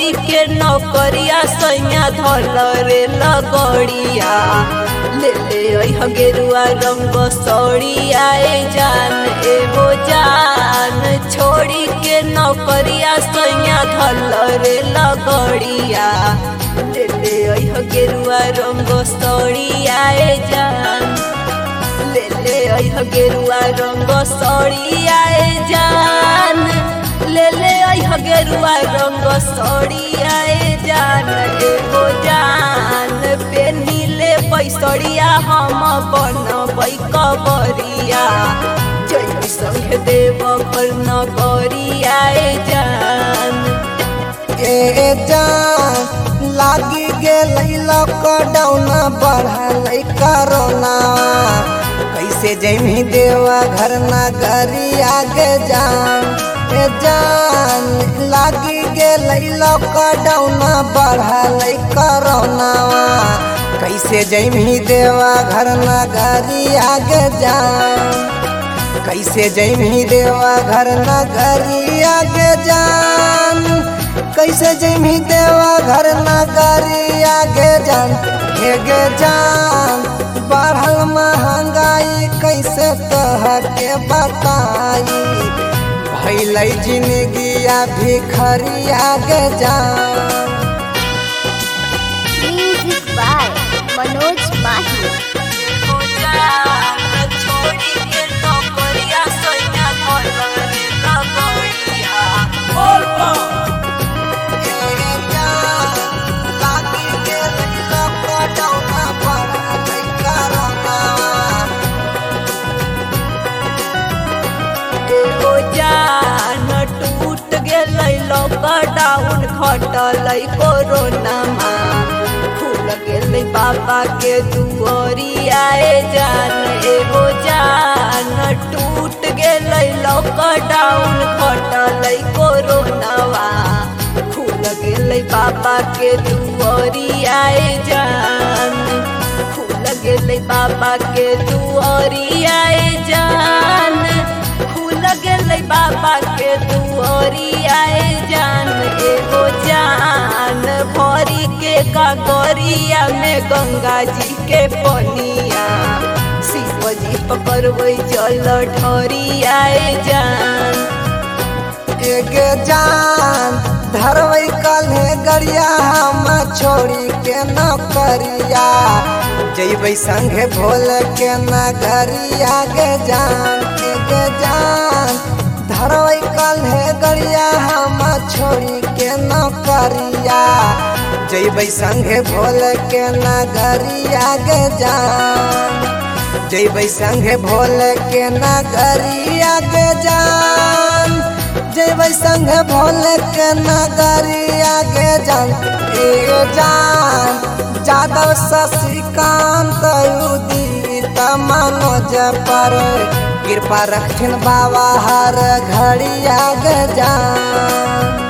छोड़ी के नौकरिया सैया धल रे लगड़िया ले ले गेरुआ रंग सड़िया जान एगो जान छोड़ी के नौकरिया सैया धल रे लगड़िया ले ले गेरुआ रंग सड़िया जान ले ले गेरुआ रंग सड़िया जान ले ले गेरुआ रंग सड़िया जान एगो जान पेनिले पैसड़िया हम बनबै कबरिया जय संग देव पर नगरिया जान ए जान लागी गेलै लॉकडाउन बढ़लै कोरोना कैसे जइमी देवा घर नगरिया गे जान ए जान लागी गेलै लॉकडाउन बढ़लै कोरोना कैसे जइमी देवा घर नगरिया गे जान कैसे जइमी देवा घर नगरिया गे जान कैसे जइमी देवा घर नगरिया गे जान हे गे जान बढ़ल महंगाई कैसे तोहके बताई भइलै जिंदगिया भिखरिया गे जान। म्यूजिक बाय मनोज माही। टूट गेलै लॉकडाउन खटलै कोरोना खुल गेलै बाबा के दुआरिया जान एगो जान टूट गेलै लॉकडाउन खटलै कोरोना खुल गेलै बाबा के दुआरिया जान खुल गेलै बाबा के दुआरिया जान गेलै बाबा के दुआरिया जान एगो जान भरी के कागरिया में गंगा जी के पनिया शिव जी पकड़बै जल ढरिया जान एगे जान धरबै कल्हे गरिया हम छोड़ी के नौकरिया जइबै संगे भोल के नगरिया गे जान एगे जान धरबै कल्हे गरिया हम छोड़ी के नौकरिया जइबै संगे भोल के नगरिया गे जान जइबै संगे भोल के नगरिया गे जान जइबै संगे भोल के नगरिया गे जान ए जान जादव शशिकांत उदित मनोज पर कृपा रखथिन बाबा हर घड़िया गे जान।